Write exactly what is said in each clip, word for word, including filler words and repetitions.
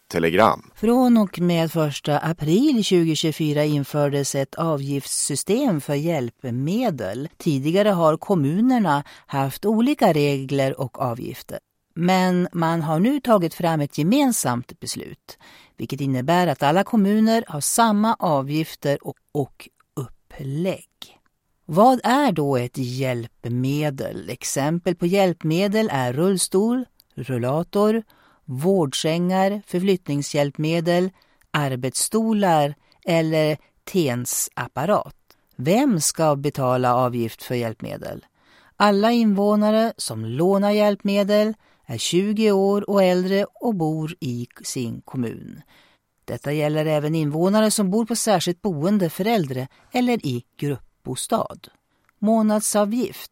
telegram. Från och med första april tjugohundratjugofyra infördes ett avgiftssystem för hjälpmedel. Tidigare har kommunerna haft olika regler och avgifter. Men man har nu tagit fram ett gemensamt beslut, vilket innebär att alla kommuner har samma avgifter och, och upplägg. Vad är då ett hjälpmedel? Exempel på hjälpmedel är rullstol, rullator, vårdsängar, förflyttningshjälpmedel, arbetsstolar eller tensapparat. Vem ska betala avgift för hjälpmedel? Alla invånare som lånar hjälpmedel är tjugo år och äldre och bor i sin kommun. Detta gäller även invånare som bor på särskilt boende för äldre eller i gruppbostad. Månadsavgift.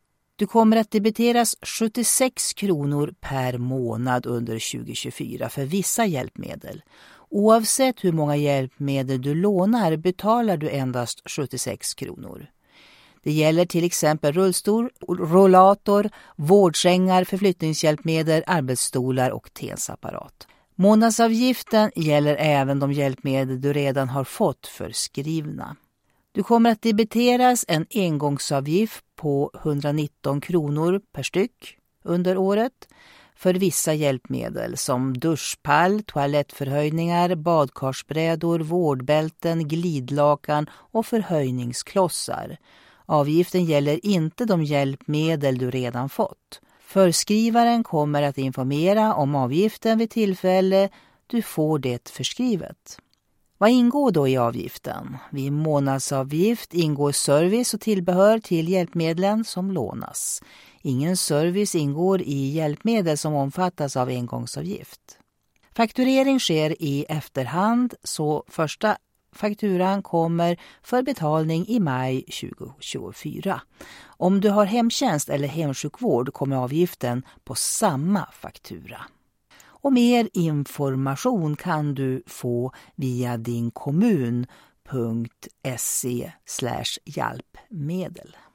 Du kommer att debiteras sjuttiosex kronor per månad under tjugohundratjugofyra för vissa hjälpmedel. Oavsett hur många hjälpmedel du lånar betalar du endast sjuttiosex kronor. Det gäller till exempel rullstol, rollator, vårdsängar, förflyttningshjälpmedel, arbetsstolar och tensapparat. Månadsavgiften gäller även de hjälpmedel du redan har fått förskrivna. Du kommer att debiteras en engångsavgift på etthundranitton kronor per styck under året för vissa hjälpmedel som duschpall, toalettförhöjningar, badkarsbrädor, vårdbälten, glidlakan och förhöjningsklossar. Avgiften gäller inte de hjälpmedel du redan fått. Förskrivaren kommer att informera om avgiften vid tillfälle du får det förskrivet. Vad ingår då i avgiften? Vid månadsavgift ingår service och tillbehör till hjälpmedlen som lånas. Ingen service ingår i hjälpmedel som omfattas av engångsavgift. Fakturering sker i efterhand, så första fakturan kommer för betalning i maj tjugohundratjugofyra. Om du har hemtjänst eller hemsjukvård kommer avgiften på samma faktura. Och mer information kan du få via din kommun punkt se slash hjälpmedel.